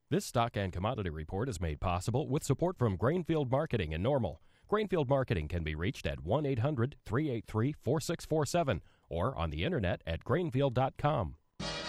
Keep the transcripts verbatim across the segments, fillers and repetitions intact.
This stock and commodity report is made possible with support from Grainfield Marketing in Normal. Grainfield Marketing can be reached at one eight hundred, three eight three, four six four seven or on the internet at grainfield dot com.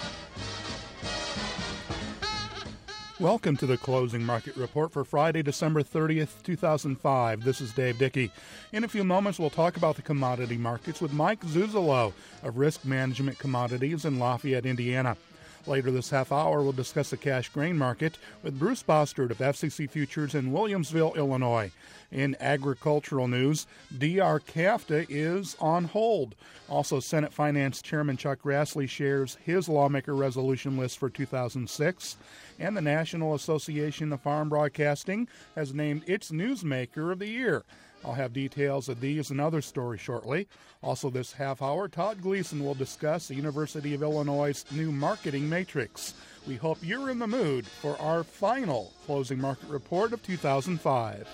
Welcome to the Closing Market Report for Friday, December thirtieth, two thousand five. This is Dave Dickey. In a few moments, we'll talk about the commodity markets with Mike Zuzolo of Risk Management Commodities in Lafayette, Indiana. Later this half hour, we'll discuss the cash grain market with Bruce Bostard of F C C Futures in Williamsville, Illinois. In agricultural news, D R CAFTA is on hold. Also, Senate Finance Chairman Chuck Grassley shares his lawmaker resolution list for two thousand six. And the National Association of Farm Broadcasting has named its newsmaker of the year. I'll have details of these and other stories shortly. Also this half hour, Todd Gleason will discuss the University of Illinois' new marketing matrix. We hope you're in the mood for our final closing market report of two thousand five.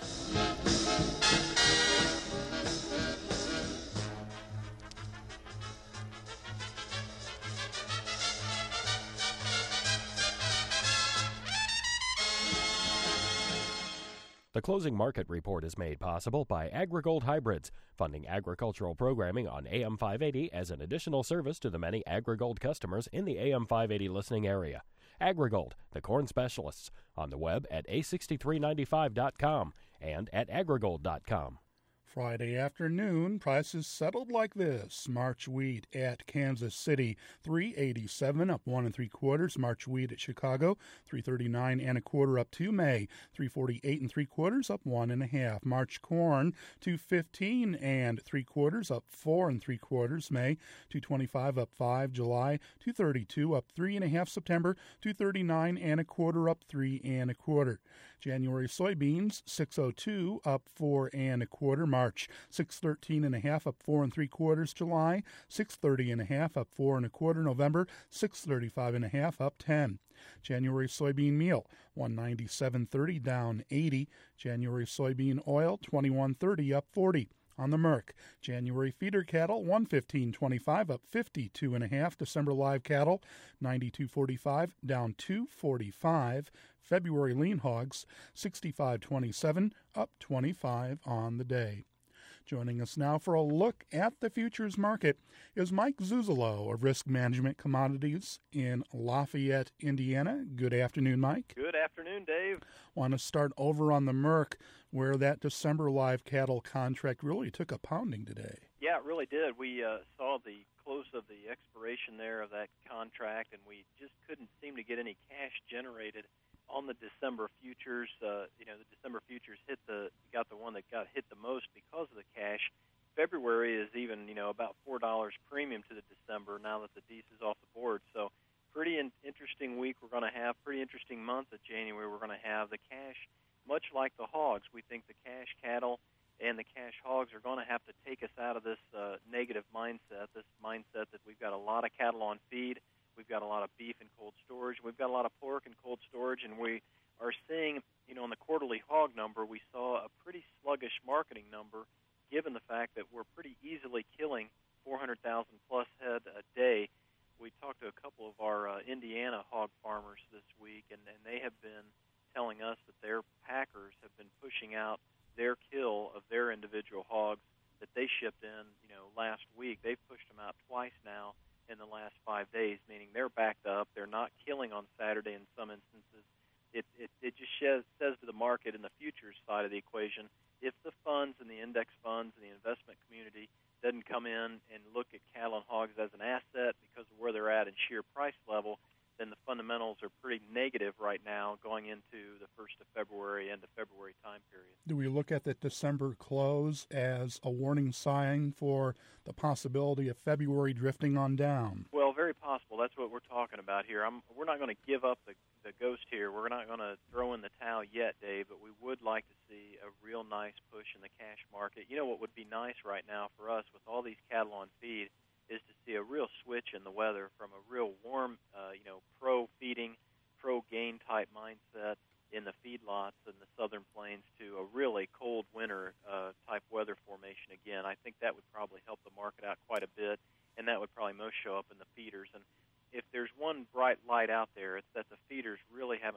The Closing Market Report is made possible by AgriGold Hybrids, funding agricultural programming on A M five eighty as an additional service to the many AgriGold customers in the A M five eighty listening area. AgriGold, the corn specialists, on the web at a sixty-three ninety-five dot com and at agrigold dot com. Friday afternoon, prices settled like this. March wheat at Kansas City, three eighty-seven, up one and three quarters. March wheat at Chicago, three thirty-nine and a quarter, up two. May, three forty-eight and three quarters, up one and a half. March corn, two fifteen and three quarters, up four and three quarters. May, two twenty-five, up five. July, two thirty-two, up three and a half. September, two thirty-nine and a quarter, up three and a quarter. January soybeans, six oh two, up four and a quarter. March, six thirteen and a half, up four and three quarters. July, six thirty and a half, up four and a quarter. November, six thirty-five and a half, up ten. January soybean meal, one ninety-seven thirty, down eighty. January soybean oil, twenty-one thirty, up forty. On the Merck, January feeder cattle, one fifteen twenty-five, up fifty-two and a half. December live cattle, ninety-two forty-five, down two forty-five. February lean hogs, sixty-five twenty-seven, up twenty-five on the day. Joining us now for a look at the futures market is Mike Zuzolo of Risk Management Commodities in Lafayette, Indiana. Good afternoon, Mike. Good afternoon, Dave. Want to start over on the Merck, where that December live cattle contract really took a pounding today. Yeah, it really did. We uh, saw the close of the expiration there of that contract, and we just couldn't seem to get any cash generated on the December futures. Uh, you know, the December futures hit the got the one that got hit the most because of the cash. February is even, you know, about four dollars premium to the December now that the D C is off the board. So pretty in- interesting week we're going to have, pretty interesting month of January we're going to have. The cash, much like the hogs, we think the cash cattle and the cash hogs are going to have to take us out of this uh, negative mindset, this mindset that we've got a lot of cattle on feed, we've got a lot of beef in cold storage, we've got a lot of pork in cold storage, and we are seeing, you know, in the quarterly hog number, we saw a pretty sluggish marketing number given the fact that we're pretty easily killing four hundred thousand plus head a day. We talked to a couple of our uh, Indiana hog farmers this week, and, and they have been telling us that their packers have been pushing out their kill of their individual hogs that they shipped in, you know, last week. They've pushed them out twice now in the last five days, meaning they're backed up. They're not killing on Saturday in some instances. It it, it just says, says to the market in the futures side of the equation, if the funds and the index funds and the investment community doesn't come in and look at cattle and hogs as an asset because of where they're at in sheer price level, then the fundamentals are pretty negative right now going into the first of February and the February time period. Do we look at the December close as a warning sign for the possibility of February drifting on down? Well, very possible. That's what we're talking about here. I'm, we're not going to give up the, the ghost here. We're not going to throw in the towel yet, Dave, but we would like to see a real nice push in the cash market. You know what would be nice right now for us with all these cattle on feed is to see a real switch in the weather from a real warm, uh, you know, pro-feeding, pro-gain type mindset in the feedlots in the southern plains to a really cold winter uh, type weather formation again. I think that would probably help the market out quite a bit, and that would probably most show up in the feeders. And if there's one bright light out there, it's that the feeders really haven't broken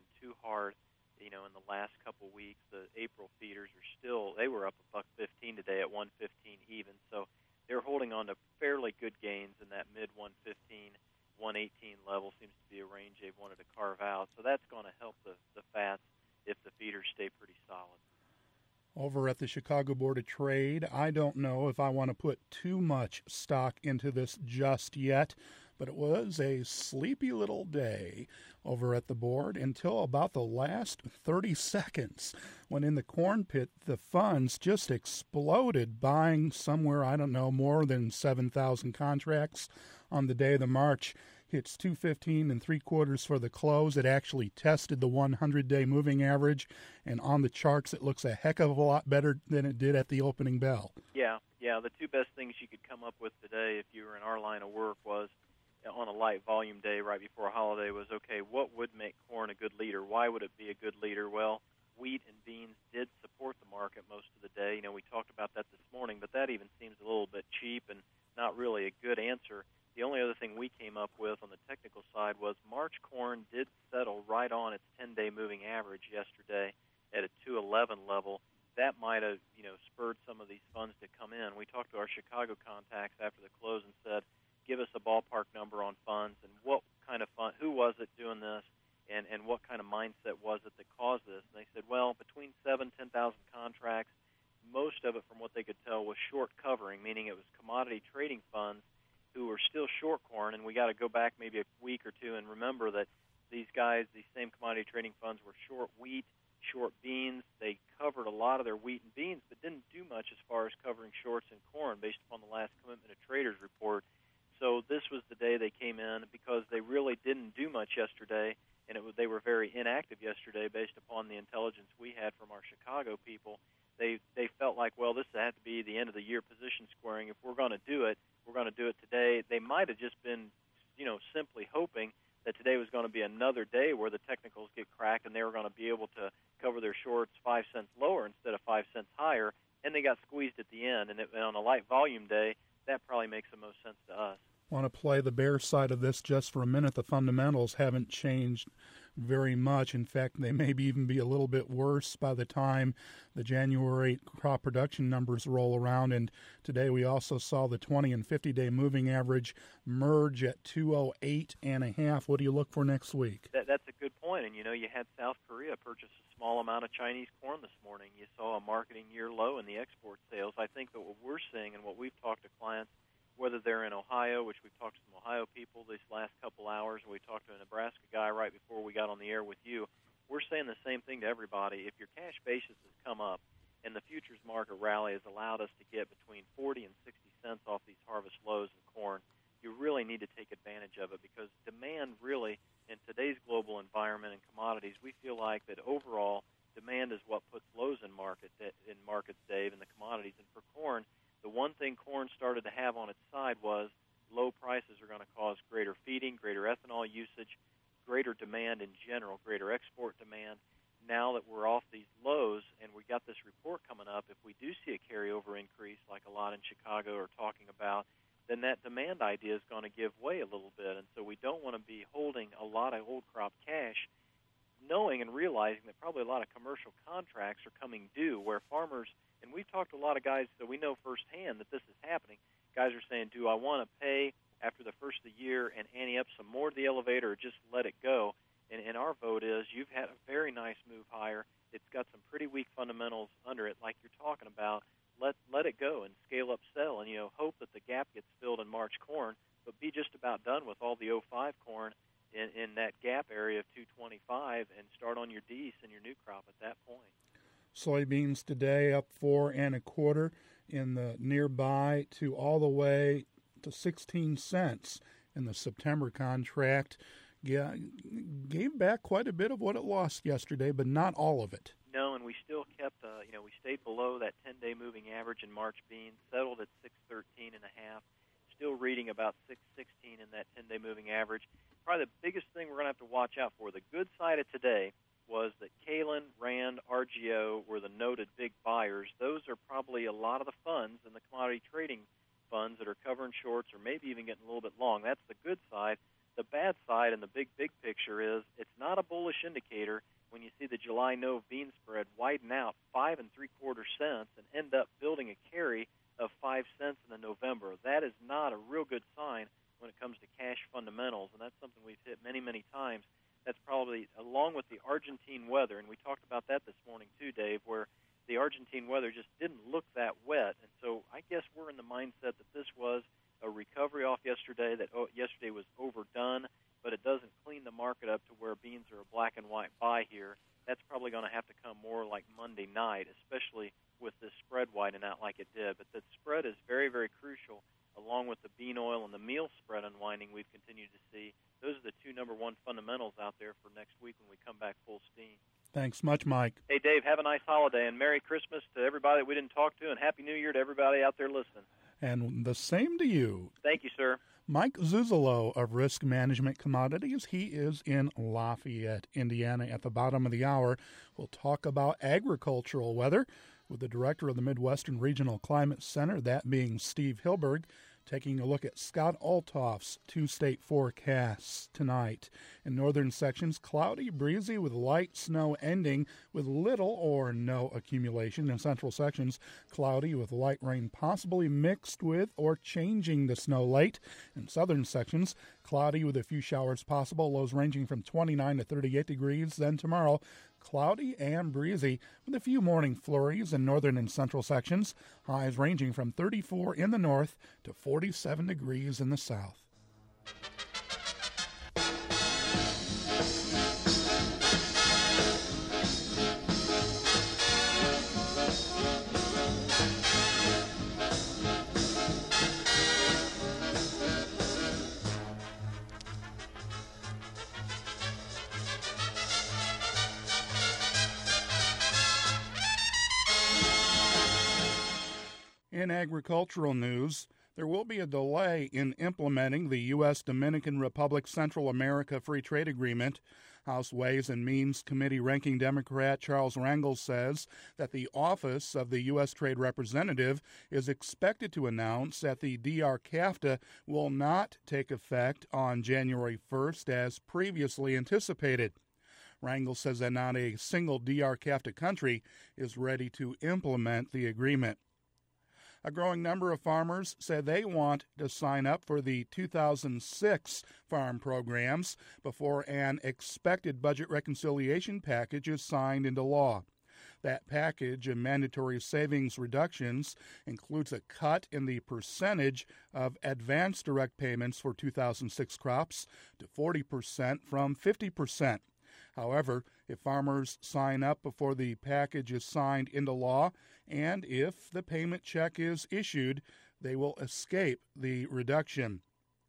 too hard. You know, in the last couple weeks, the April feeders are still, they were up a buck fifteen today at one fifteen even. So they're holding on to fairly good gains in that mid one fifteen, one eighteen level. Seems to be a range they've wanted to carve out. So that's going to help the, the fats if the feeders stay pretty solid. Over at the Chicago Board of Trade, I don't know if I want to put too much stock into this just yet, but it was a sleepy little day over at the board until about the last thirty seconds, when in the corn pit the funds just exploded, buying somewhere, I don't know, more than seven thousand contracts on the day. The March hits two fifteen and three quarters for the close. It actually tested the one hundred day moving average, and on the charts it looks a heck of a lot better than it did at the opening bell. Yeah, yeah. The two best things you could come up with today if you were in our line of work was, on a light volume day right before a holiday, was, okay, what would make corn a good leader? Why would it be a good leader? Well, wheat and beans did support the market most of the day. You know, we talked about that this morning, but that even seems a little bit cheap and not really a good answer. The only other thing we came up with on the technical side was March corn did settle right on its ten-day moving average yesterday at a two eleven level. That might have, you know, spurred some of these funds to come in. We talked to our Chicago contacts after the close and said, give us a ballpark number on funds and what kind of fund, who was it doing this, and, and what kind of mindset was it that caused this. And they said, well, between seven, ten thousand contracts, most of it, from what they could tell, was short covering, meaning it was commodity trading funds who were still short corn. And we got to go back maybe a week or two and remember that these guys, these same commodity trading funds, were short wheat, short beans. They covered a lot of their wheat and beans, but didn't do much as far as covering shorts in corn based upon the last Commitment of Traders report. So this was the day they came in because they really didn't do much yesterday, and it was, they were very inactive yesterday based upon the intelligence we had from our Chicago people. They they felt like, well, this had to be the end of the year position squaring. If we're going to do it, we're going to do it today. They might have just been, you know, simply hoping that today was going to be another day where the technicals get cracked and they were going to be able to cover their shorts five cents lower instead of five cents higher, and they got squeezed at the end. And, it, and on a light volume day, that probably makes the most sense to us. Want to play the bear side of this just for a minute. The fundamentals haven't changed very much. In fact, they may even be a little bit worse by the time the January crop production numbers roll around. And today we also saw the twenty and fifty day moving average merge at two oh eight and a half. What do you look for next week? That, that's a good point. And, you know, you had South Korea purchase a small amount of Chinese corn this morning. You saw a marketing year low in the export sales. I think that what we're seeing and what we've talked to clients, whether they're in Ohio, which we've talked to some Ohio people these last couple hours, and we talked to a Nebraska guy right before we got on the air with you, we're saying the same thing to everybody. If your cash basis has come up and the futures market rally has allowed us to get between forty and sixty cents off these harvest lows in corn, you really need to take advantage of it because demand really, in today's global environment and commodities, we feel like that overall demand is what puts lows in market in markets, Dave, in the commodities. And for corn, the one thing corn started to have on its side was low prices are going to cause greater feeding, greater ethanol usage, greater demand in general, greater export demand. Now that we're off these lows and we got this report coming up, if we do see a carryover increase like a lot in Chicago are talking about, then that demand idea is going to give way a little bit. And so we don't want to be holding a lot of old crop cash, knowing and realizing that probably a lot of commercial contracts are coming due where farmers, and we've talked to a lot of guys that we know firsthand that this is happening. Guys are saying, do I want to pay after the first of the year and ante up some more to the elevator or just let it go? And, and our vote is you've had a very nice move higher. It's got some pretty weak fundamentals under it like you're talking about. Let let it go and scale up sell and, you know, hope that the gap gets filled in March corn, but be just about done with all the oh five corn in, in that gap area of two twenty-five and start on your D's and your new crop at that point. Soybeans today up four and a quarter in the nearby to all the way to sixteen cents in the September contract. Yeah, gave back quite a bit of what it lost yesterday, but not all of it. No, and we still kept, uh, you know, we stayed below that ten-day moving average in March beans, settled at six thirteen and a half, still reading about six sixteen in that ten-day moving average. Probably the biggest thing we're going to have to watch out for, the good side of today, was that Kalen, Rand, R G O were the noted big buyers. Those are probably a lot of the funds and the commodity trading funds that are covering shorts or maybe even getting a little bit long. That's the good side. The bad side and the big, big picture is it's not not a bullish indicator when you see the July Nove bean spread widen out five and three quarter cents and end up building a carry of five cents in the November. That is not a real good sign when it comes to cash fundamentals, and that's something we've hit many, many times. That's probably, along with the Argentine weather, and we talked about that this morning too, Dave, where the Argentine weather just didn't look that wet. And so I guess we're in the mindset that this was a recovery off yesterday, that oh, yesterday was overdone, but it doesn't clean the market up to where beans are a black and white buy here. That's probably going to have to come more like Monday night, especially with this spread widening out like it did. But the spread is very, very crucial, along with the bean oil and the meal spread unwinding we've continued to see. Those are the two number one fundamentals out there for next week when we come back full steam. Thanks much, Mike. Hey, Dave, have a nice holiday, and Merry Christmas to everybody that we didn't talk to, and Happy New Year to everybody out there listening. And the same to you. Thank you, sir. Mike Zuzolo of Risk Management Commodities. He is in Lafayette, Indiana. At the bottom of the hour, we'll talk about agricultural weather with the director of the Midwestern Regional Climate Center, that being Steve Hilberg, taking a look at Scott Altoff's two-state forecasts tonight. In northern sections, cloudy, breezy with light snow ending with little or no accumulation. In central sections, cloudy with light rain possibly mixed with or changing the snow late. In southern sections, cloudy with a few showers possible, lows ranging from twenty-nine to thirty-eight degrees. Then tomorrow, cloudy and breezy with a few morning flurries in northern and central sections, highs ranging from thirty-four in the north to forty-seven degrees in the south. In agricultural news, there will be a delay in implementing the U S Dominican Republic Central America Free Trade Agreement. House Ways and Means Committee ranking Democrat Charles Rangel says that the office of the U S Trade Representative is expected to announce that the D R CAFTA will not take effect on January first as previously anticipated. Rangel says that not a single D R CAFTA country is ready to implement the agreement. A growing number of farmers said they want to sign up for the two thousand six farm programs before an expected budget reconciliation package is signed into law. That package of mandatory savings reductions includes a cut in the percentage of advance direct payments for two thousand six crops to forty percent from fifty percent. However, if farmers sign up before the package is signed into law and if the payment check is issued, they will escape the reduction.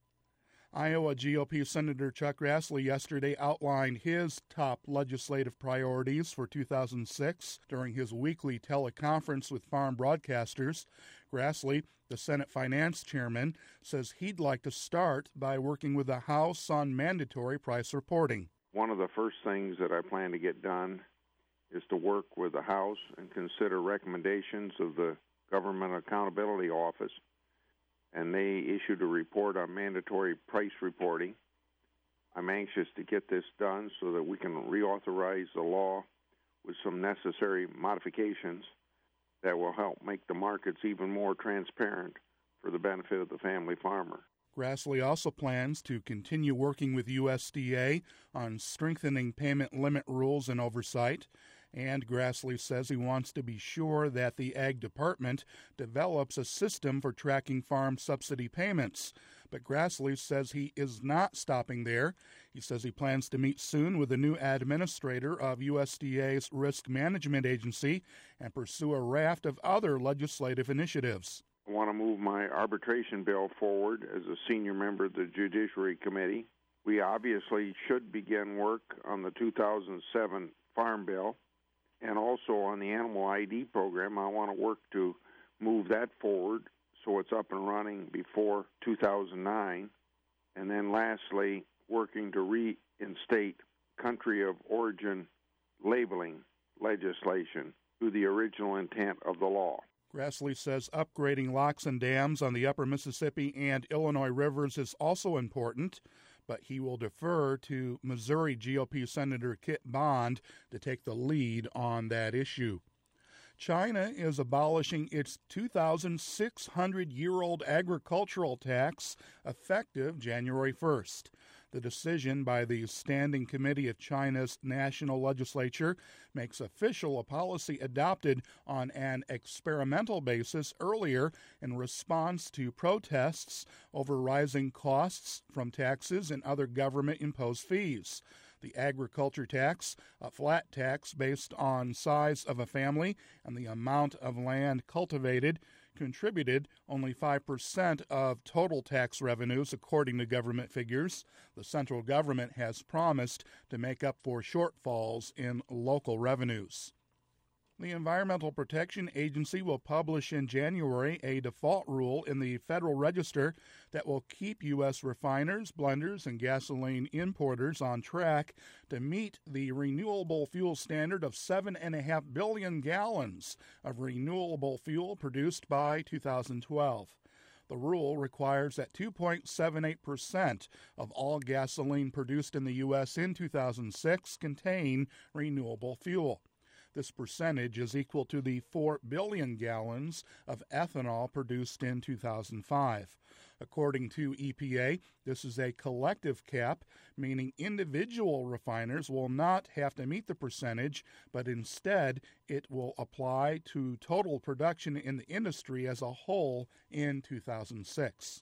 Iowa G O P Senator Chuck Grassley yesterday outlined his top legislative priorities for two thousand six during his weekly teleconference with farm broadcasters. Grassley, the Senate Finance Chairman, says he'd like to start by working with the House on mandatory price reporting. One of the first things that I plan to get done is to work with the House and consider recommendations of the Government Accountability Office. And they issued a report on mandatory price reporting. I'm anxious to get this done so that we can reauthorize the law with some necessary modifications that will help make the markets even more transparent for the benefit of the family farmer. Grassley also plans to continue working with U S D A on strengthening payment limit rules and oversight. And Grassley says he wants to be sure that the Ag Department develops a system for tracking farm subsidy payments. But Grassley says he is not stopping there. He says he plans to meet soon with the new administrator of U S D A's Risk Management Agency and pursue a raft of other legislative initiatives. I want to move my arbitration bill forward as a senior member of the Judiciary Committee. We obviously should begin work on the two thousand seven Farm Bill and also on the Animal I D program. I want to work to move that forward so it's up and running before two thousand nine. And then lastly, working to reinstate country of origin labeling legislation to the original intent of the law. Grassley says upgrading locks and dams on the upper Mississippi and Illinois rivers is also important. but he will defer to Missouri G O P Senator Kit Bond to take the lead on that issue. China is abolishing its two thousand six hundred year old agricultural tax effective January first. The decision by the Standing Committee of China's National Legislature makes official a policy adopted on an experimental basis earlier in response to protests over rising costs from taxes and other government-imposed fees. The agriculture tax, a flat tax based on size of a family and the amount of land cultivated, contributed only five percent of total tax revenues, according to government figures. The central government has promised to make up for shortfalls in local revenues. The Environmental Protection Agency will publish in January a default rule in the Federal Register that will keep U S refiners, blenders, and gasoline importers on track to meet the renewable fuel standard of seven point five billion gallons of renewable fuel produced by two thousand twelve. The rule requires that two point seven eight percent of all gasoline produced in the U S in two thousand six contain renewable fuel. This percentage is equal to the four billion gallons of ethanol produced in two thousand five. According to E P A, this is a collective cap, meaning individual refiners will not have to meet the percentage, but instead it will apply to total production in the industry as a whole in two thousand six.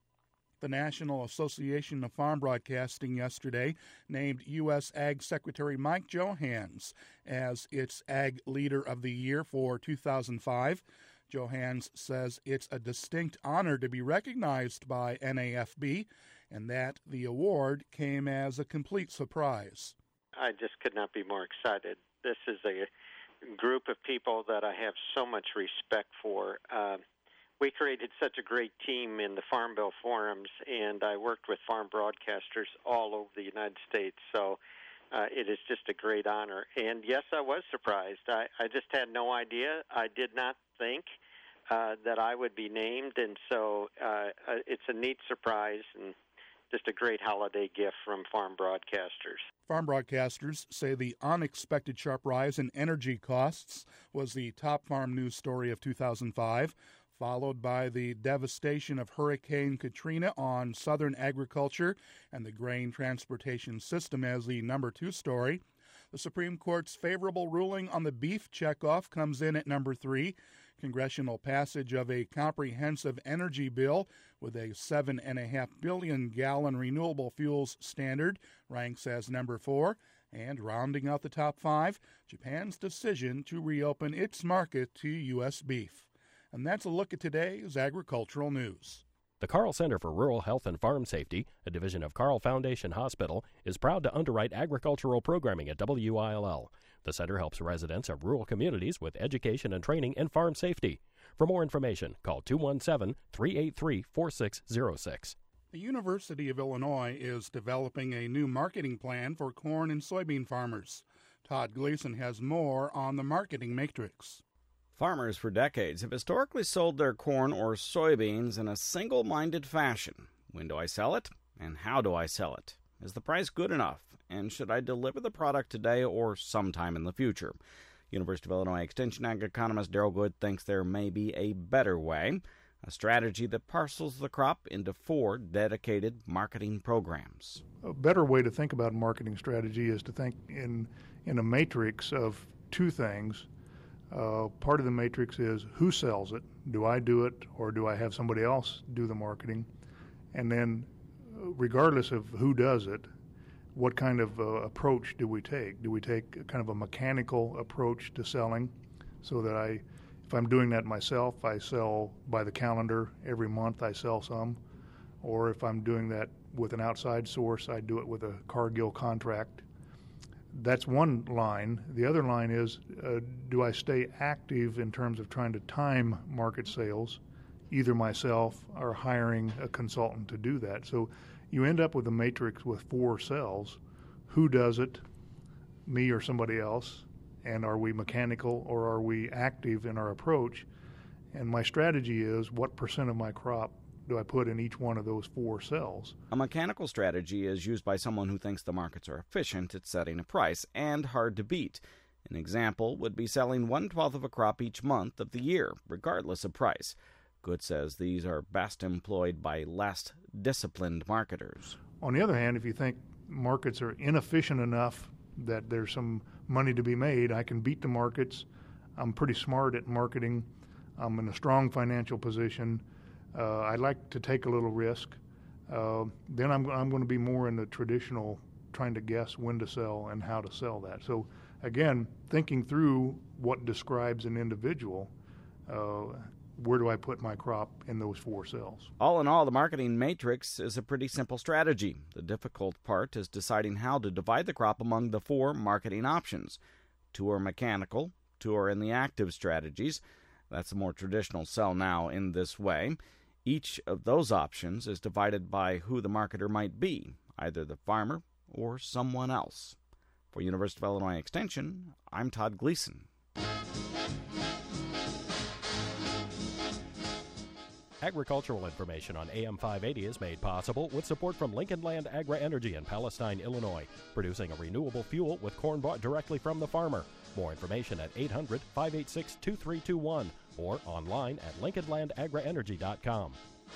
The National Association of Farm Broadcasting yesterday named U S Ag Secretary Mike Johanns as its Ag Leader of the Year for two thousand five. Johanns says it's a distinct honor to be recognized by N A F B and that the award came as a complete surprise. I just could not be more excited. This is a group of people that I have so much respect for. Uh, We created such a great team in the Farm Bill forums, and I worked with farm broadcasters all over the United States, so uh, it is just a great honor. And yes, I was surprised. I, I just had no idea. I did not think uh, that I would be named, and so uh, it's a neat surprise and just a great holiday gift from farm broadcasters. Farm broadcasters say the unexpected sharp rise in energy costs was the top farm news story of two thousand five. Followed by the devastation of Hurricane Katrina on southern agriculture and the grain transportation system as the number two story. The Supreme Court's favorable ruling on the beef checkoff comes in at number three. Congressional passage of a comprehensive energy bill with a seven point five billion gallon renewable fuels standard ranks as number four. And rounding out the top five, Japan's decision to reopen its market to U S beef. And that's a look at today's agricultural news. The Carl Center for Rural Health and Farm Safety, a division of Carl Foundation Hospital, is proud to underwrite agricultural programming at W I L L. The center helps residents of rural communities with education and training in farm safety. For more information, call two one seven, three eight three, four six zero six. The University of Illinois is developing a new marketing plan for corn and soybean farmers. Todd Gleason has more on the marketing matrix. Farmers for decades have historically sold their corn or soybeans in a single-minded fashion. When do I sell it, and how do I sell it? Is the price good enough, and should I deliver the product today or sometime in the future? University of Illinois Extension Ag economist Darrell Good thinks there may be a better way, a strategy that parcels the crop into four dedicated marketing programs. A better way to think about marketing strategy is to think in, in a matrix of two things. Uh, part of the matrix is who sells it. Do I do it, or do I have somebody else do the marketing? And then, regardless of who does it, what kind of uh, approach do we take? Do we take a kind of a mechanical approach to selling, so that I, if I'm doing that myself, I sell by the calendar every month, I sell some, or if I'm doing that with an outside source, I do it with a Cargill contract. That's one line. The other line is, uh, do I stay active in terms of trying to time market sales, either myself or hiring a consultant to do that? So you end up with a matrix with four cells. Who does it, me or somebody else? And are we mechanical or are we active in our approach? And my strategy is, what percent of my crop do I put in each one of those four cells? A mechanical strategy is used by someone who thinks the markets are efficient at setting a price and hard to beat. An example would be selling one-twelfth of a crop each month of the year, regardless of price. Good says these are best employed by less disciplined marketers. On the other hand, if you think markets are inefficient enough that there's some money to be made, I can beat the markets. I'm pretty smart at marketing. I'm in a strong financial position. Uh, I like to take a little risk. Uh, then I'm, I'm going to be more in the traditional trying to guess when to sell and how to sell that. So again, thinking through what describes an individual, uh, where do I put my crop in those four cells? All in all, the marketing matrix is a pretty simple strategy. The difficult part is deciding how to divide the crop among the four marketing options. Two are mechanical, two are in the active strategies. That's a more traditional sell now in this way. Each of those options is divided by who the marketer might be, either the farmer or someone else. For University of Illinois Extension, I'm Todd Gleason. Agricultural information on A M five eighty is made possible with support from Lincoln Land Agri-Energy in Palestine, Illinois, producing a renewable fuel with corn bought directly from the farmer. More information at eight hundred, five eight six, two three two one or online at lincoln land agri energy dot com.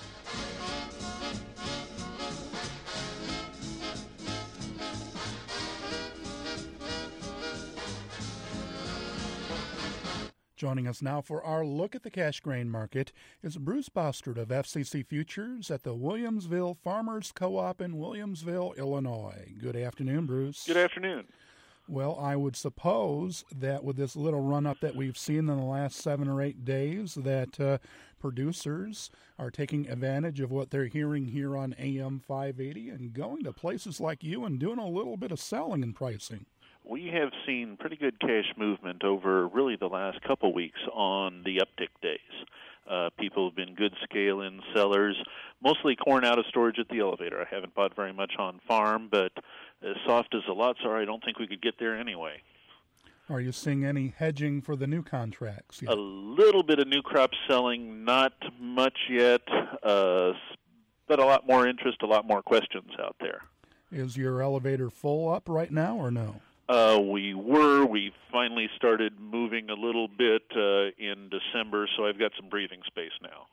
Joining us now for our look at the cash grain market is Bruce Bostard of F C C Futures at the Williamsville Farmers Co-op in Williamsville, Illinois. Good afternoon, Bruce. Good afternoon. Well, I would suppose that with this little run-up that we've seen in the last seven or eight days, that uh, producers are taking advantage of what they're hearing here on A M five eighty and going to places like you and doing a little bit of selling and pricing. We have seen pretty good cash movement over really the last couple weeks on the uptick days. Uh, people have been good scale-in sellers, mostly corn out of storage at the elevator. I haven't bought very much on farm, but as soft as the lots are, I don't think we could get there anyway. Are you seeing any hedging for the new contracts yet? A little bit of new crop selling, not much yet, uh, but a lot more interest, a lot more questions out there. Is your elevator full up right now or no? Uh, we were. We finally started moving a little bit uh, in December, so I've got some breathing space now.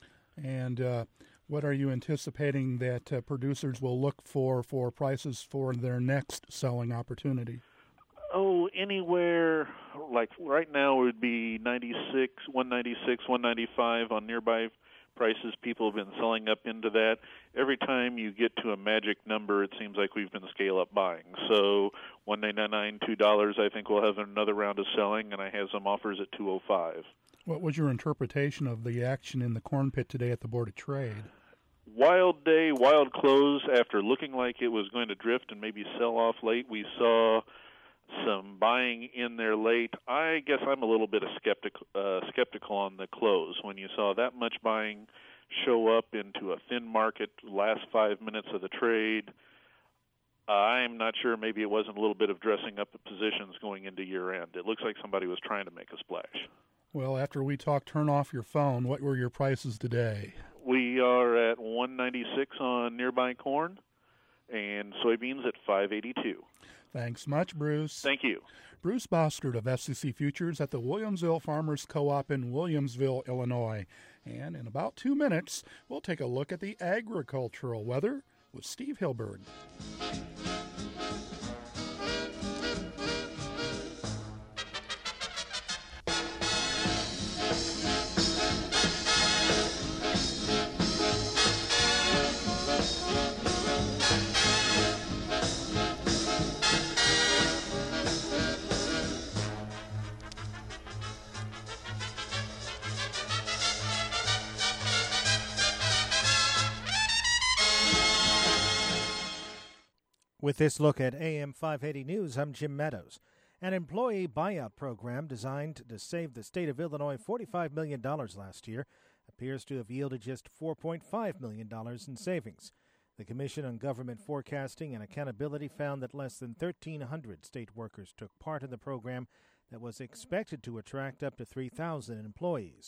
And uh, what are you anticipating that uh, producers will look for for prices for their next selling opportunity? Oh, anywhere, like right now it would be ninety-six, one ninety-six, one ninety-five on nearby prices. People have been selling up into that. Every time you get to a magic number, it seems like we've been scale-up buying. So one ninety-nine, two dollars, I think we'll have another round of selling, and I have some offers at two oh five. What was your interpretation of the action in the corn pit today at the Board of Trade? Wild day, wild close. After looking like it was going to drift and maybe sell off late, we saw some buying in there late. I guess I'm a little bit of skeptic, uh, skeptical on the close. When you saw that much buying show up into a thin market last five minutes of the trade, uh, I'm not sure. Maybe it wasn't a little bit of dressing up the positions going into year end. It looks like somebody was trying to make a splash. Well, after we talk, turn off your phone. What were your prices today? We are at one ninety-six on nearby corn and soybeans at five eighty-two. Thanks much, Bruce. Thank you. Bruce Bostard of F C C Futures at the Williamsville Farmers Co-op in Williamsville, Illinois. And in about two minutes, we'll take a look at the agricultural weather with Steve Hilberg. With this look at A M five eighty News, I'm Jim Meadows. An employee buyout program designed to save the state of Illinois forty-five million dollars last year appears to have yielded just four point five million dollars in savings. The Commission on Government Forecasting and Accountability found that less than thirteen hundred state workers took part in the program that was expected to attract up to three thousand employees.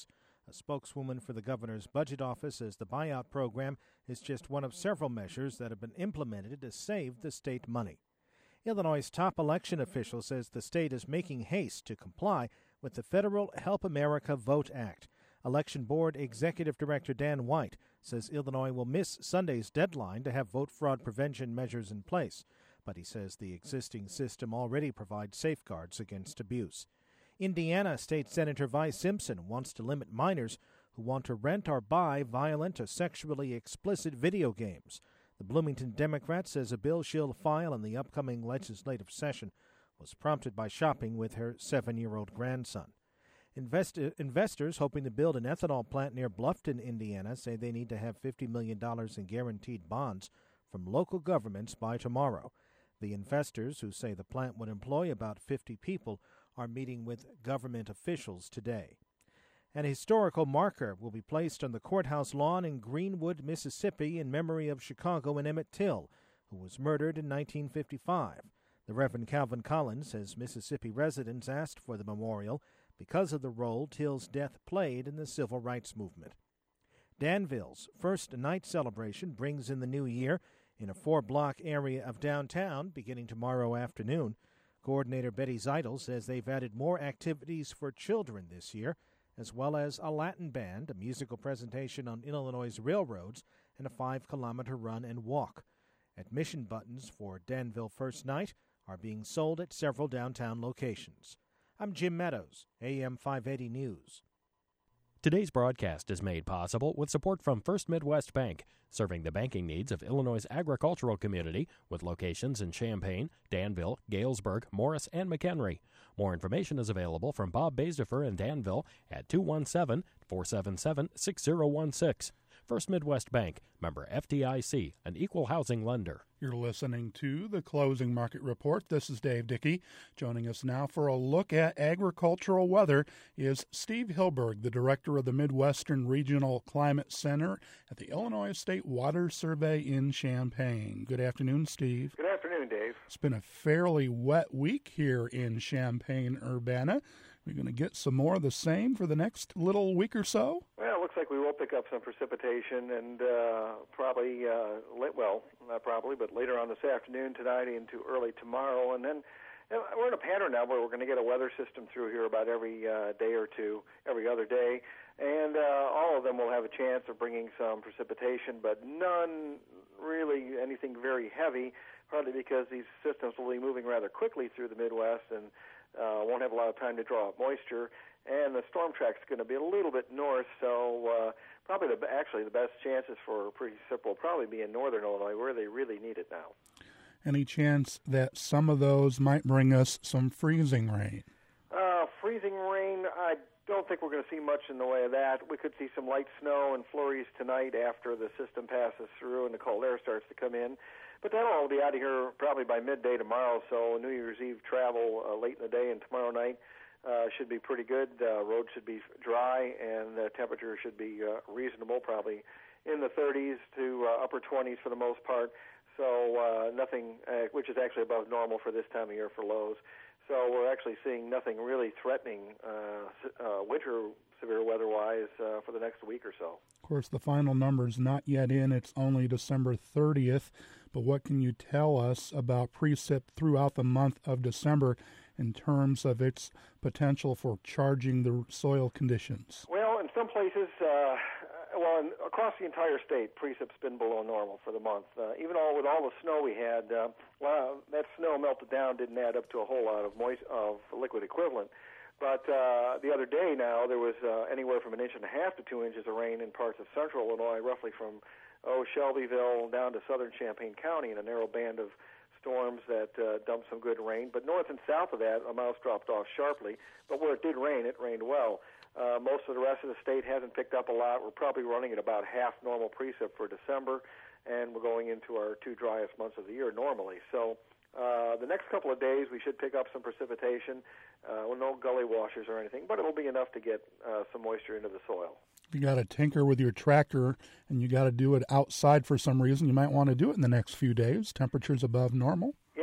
A spokeswoman for the governor's budget office says the buyout program is just one of several measures that have been implemented to save the state money. Illinois' top election official says the state is making haste to comply with the federal Help America Vote Act. Election Board Executive Director Dan White says Illinois will miss Sunday's deadline to have vote fraud prevention measures in place, but he says the existing system already provides safeguards against abuse. Indiana State Senator Vi Simpson wants to limit minors who want to rent or buy violent or sexually explicit video games. The Bloomington Democrat says a bill she'll file in the upcoming legislative session was prompted by shopping with her seven-year-old grandson. Invest- investors hoping to build an ethanol plant near Bluffton, Indiana, say they need to have fifty million dollars in guaranteed bonds from local governments by tomorrow. The investors, who say the plant would employ about fifty people, are meeting with government officials today. An historical marker will be placed on the courthouse lawn in Greenwood, Mississippi, in memory of Chicagoan Emmett Till, who was murdered in nineteen fifty-five. The Reverend Calvin Collins says Mississippi residents asked for the memorial because of the role Till's death played in the civil rights movement. Danville's first night celebration brings in the new year in a four-block area of downtown beginning tomorrow afternoon. Coordinator Betty Zeidel says they've added more activities for children this year, as well as a Latin band, a musical presentation on Illinois' railroads, and a five-kilometer run and walk. Admission buttons for Danville First Night are being sold at several downtown locations. I'm Jim Meadows, A M five eighty News. Today's broadcast is made possible with support from First Midwest Bank, serving the banking needs of Illinois' agricultural community with locations in Champaign, Danville, Galesburg, Morris, and McHenry. More information is available from Bob Basedefer in Danville at two one seven, four seven seven, six zero one six. First Midwest Bank, member F D I C, an equal housing lender. You're listening to the Closing Market Report. This is Dave Dickey. Joining us now for a look at agricultural weather is Steve Hilberg, the director of the Midwestern Regional Climate Center at the Illinois State Water Survey in Champaign. Good afternoon, Steve. Good afternoon, Dave. It's been a fairly wet week here in Champaign-Urbana. We're going to get some more of the same for the next little week or so? Well, it looks like we will pick up some precipitation and uh, probably, uh, late, well, not probably, but later on this afternoon, tonight, into early tomorrow. And then you know, we're in a pattern now where we're going to get a weather system through here about every uh, day or two, every other day. And uh, all of them will have a chance of bringing some precipitation, but none really anything very heavy, partly because these systems will be moving rather quickly through the Midwest and Uh, won't have a lot of time to draw up moisture, and the storm track's going to be a little bit north, so uh, probably the, actually the best chances for precip will probably be in northern Illinois, where they really need it now. Any chance that some of those might bring us some freezing rain? Uh, freezing rain, I don't think we're going to see much in the way of that. We could see some light snow and flurries tonight after the system passes through and the cold air starts to come in. But that'll all be out of here probably by midday tomorrow, so New Year's Eve travel uh, late in the day and tomorrow night uh, should be pretty good. Uh, roads should be dry, and the temperature should be uh, reasonable, probably in the thirties to uh, upper twenties for the most part. So uh, nothing, uh, which is actually above normal for this time of year for lows. So we're actually seeing nothing really threatening uh, uh, winter severe weather-wise uh, for the next week or so. Of course, the final number's not yet in. It's only December thirtieth. But what can you tell us about precip throughout the month of December in terms of its potential for charging the soil conditions? Well, in some places, uh, well, in, across the entire state, precip's been below normal for the month. Uh, even all with all the snow we had, uh, well, that snow melted down didn't add up to a whole lot of moist of liquid equivalent. But uh, the other day now, there was uh, anywhere from an inch and a half to two inches of rain in parts of central Illinois, roughly from oh, Shelbyville down to southern Champaign County in a narrow band of storms that uh, dumped some good rain. But north and south of that, a mouse dropped off sharply. But where it did rain, it rained well. Uh, most of the rest of the state hasn't picked up a lot. We're probably running at about half normal precip for December, and we're going into our two driest months of the year normally. So uh, the next couple of days, we should pick up some precipitation. Uh, well, no gully washers or anything, but it'll be enough to get uh, some moisture into the soil. If you got to tinker with your tractor and you got to do it outside for some reason, you might want to do it in the next few days. Temperatures above normal. Yeah, we look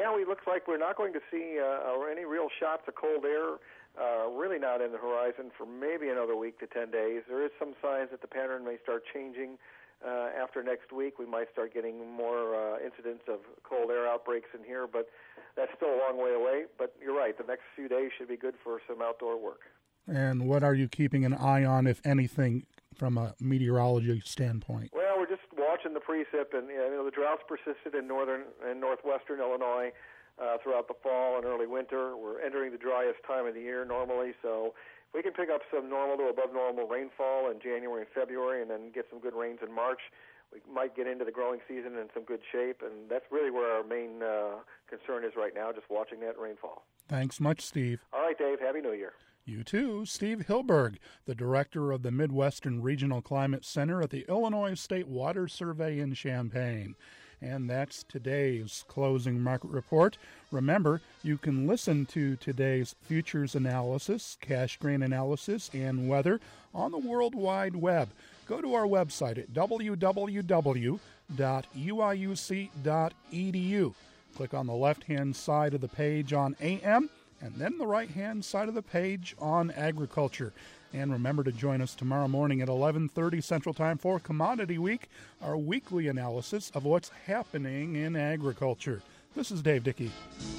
like we're not going to see uh, any real shots of cold air, uh, really not in the horizon for maybe another week to ten days. There is some signs that the pattern may start changing uh, after next week. We might start getting more uh, incidents of cold air outbreaks in here, but that's still a long way away. But you're right, the next few days should be good for some outdoor work. And what are you keeping an eye on, if anything, from a meteorology standpoint? Well, we're just watching the precip, and you know the droughts persisted in northern and northwestern Illinois uh, throughout the fall and early winter. We're entering the driest time of the year normally, so if we can pick up some normal to above normal rainfall in January and February, and then get some good rains in March, we might get into the growing season in some good shape, and that's really where our main uh, concern is right now, just watching that rainfall. Thanks much, Steve. All right, Dave. Happy New Year. You too. Steve Hilberg, the director of the Midwestern Regional Climate Center at the Illinois State Water Survey in Champaign. And that's today's closing market report. Remember, you can listen to today's futures analysis, cash grain analysis, and weather on the World Wide Web. Go to our website at w w w dot u i u c dot e d u. Click on the left-hand side of the page on A M, and then the right-hand side of the page on agriculture. And remember to join us tomorrow morning at eleven thirty Central Time for Commodity Week, our weekly analysis of what's happening in agriculture. This is Dave Dickey.